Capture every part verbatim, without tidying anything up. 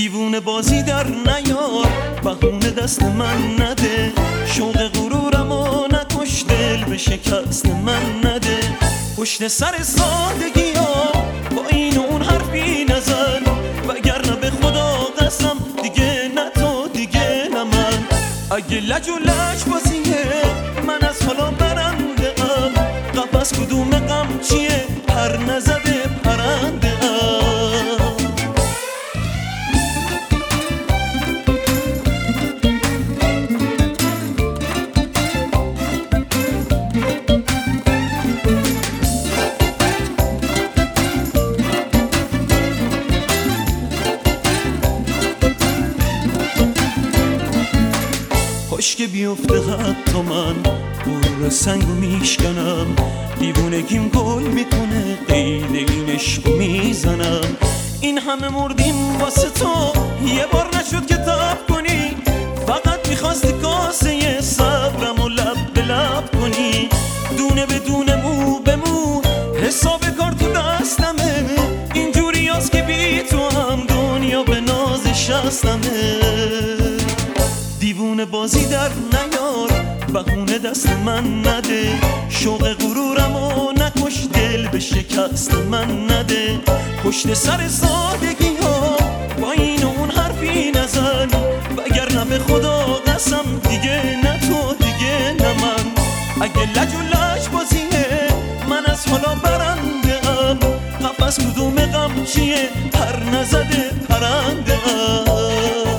دیوونه بازی در نیار، بهونه دست من نده، شوق غرورمو نکش، دل به شکست من نده. پشت سر سادگی ها با این اون حرفی نزن، وگرنه به خدا قسم دیگه نه تو دیگه نه من. اگه لج و لج بازیه من از حالا برنده ام، قفس کدوم غم چیه پر نزده پرنده ام. خوش که بیفته حتی من غرور سنگو میشکنم، دیوونگیم گل میکنه قید این عشقو میزنم. این همه مردیم واسه تو یه بار نشد که تاب کنی، فقط میخواستی کاسه صبرمو لب به لب کنی. دونه به دونه مو به مو حساب کار تو دستمه، اینجوری هست که بی تو هم دنیا به ناز شستمه. دیوونه بازی در نیار، بهونه دست من نده، شوق غرورمو نکش، دل به شکست من نده. پشت سر سادگی ها با این اون حرفی نزن، وگرنه به خدا قسم دیگه نه تو دیگه نه من. اگه لج و لج بازیه من از حالا برنده ام، قفس کدوم غم چیه پر نزده پرنده ام.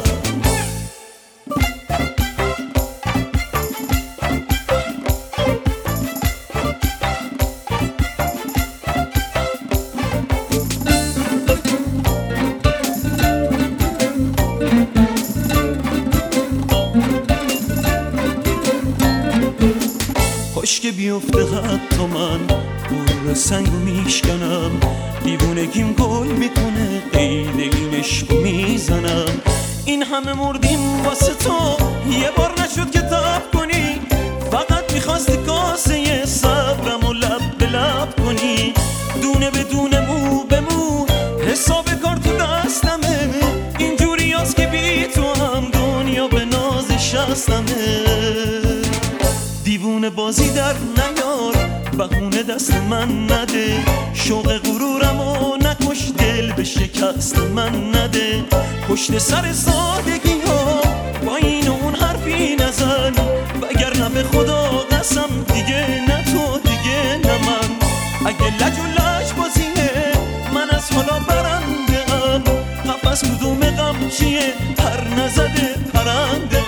خوش که بیفته حتی من غرور سنگو میشکنم، دیوونگیم گل میکنه قید این عشقو میزنم. این همه مردیم واسه تو یه بار نشد که تاب کنی، فقط میخواستی کاسه صبرمو لب به لب کنی. دونه به دونه مو به مو حساب کار تو دستمه، اینجوری هست که بی تو هم دنیا به ناز شستمه. دیوونه بازی در نیار، بهونه دست من نده، شوق غرورمو نکش، دل به شکست من نده. پشت سر سادگی ها با این اون حرفی نزن، وگرنه به خدا قسم دیگه نه تو دیگه نه من. اگه لج و لج بازیه من از حالا برنده ام، قفس کدوم غم چیه پر نزده پرنده